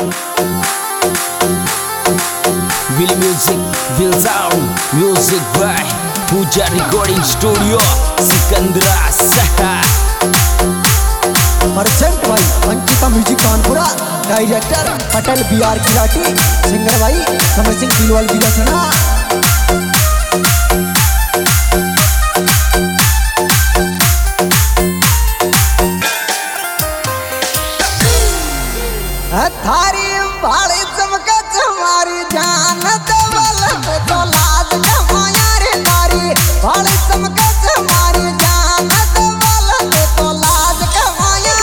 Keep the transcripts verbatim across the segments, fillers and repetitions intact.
Will Music, Will Sound, Music by Puja Recording Studio, Sikandra सहा। Present भाई Ankita music कानपुरा, director Patel B R किराटी, singer भाई समर सिंह दिलवाल बिलसना। थारी भाड़ी चमका हमारी जान दवल तो लाज कमाया रे तारी भाड़ी चमका हमारी जान दवल तो लाज कमाया।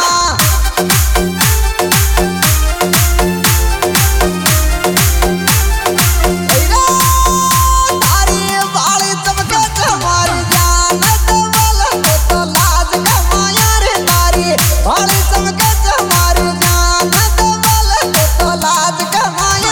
थारी भाड़ी चमका हमारी जान दवल तो लाज कमाया रे तारी भाड़ी चमका हमारी जान तो लाज कमाया।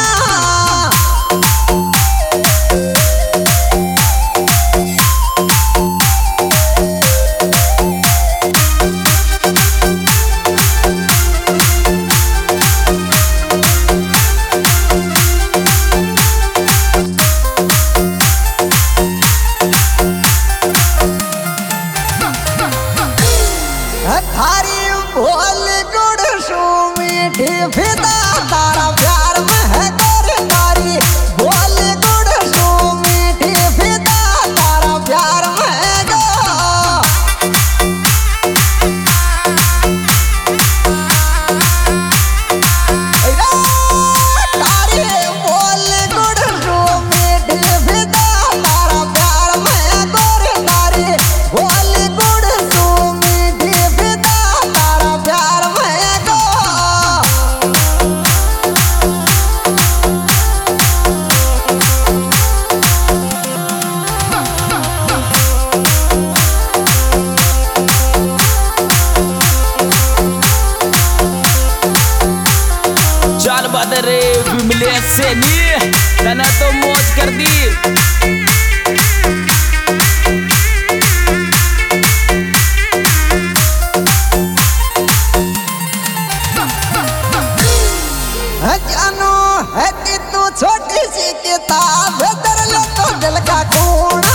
थारी बोल गुड़ सू मीठी फिदा तारा प्यार में है गोरी तारी बोल गुड़ सू मीठी फिदा तारा प्यार में है गो। तारी बोल गुड़ सू मीठी फिदा तारा प्यार में है गोरी तारी बोल गुड़ सू मीठी फिदा तारा प्यार में है गो। चल बदरे विमले से नी तना तो मौज कर दी। जानो है कि तू छोटी सी किताब दर लो तो दिल का खून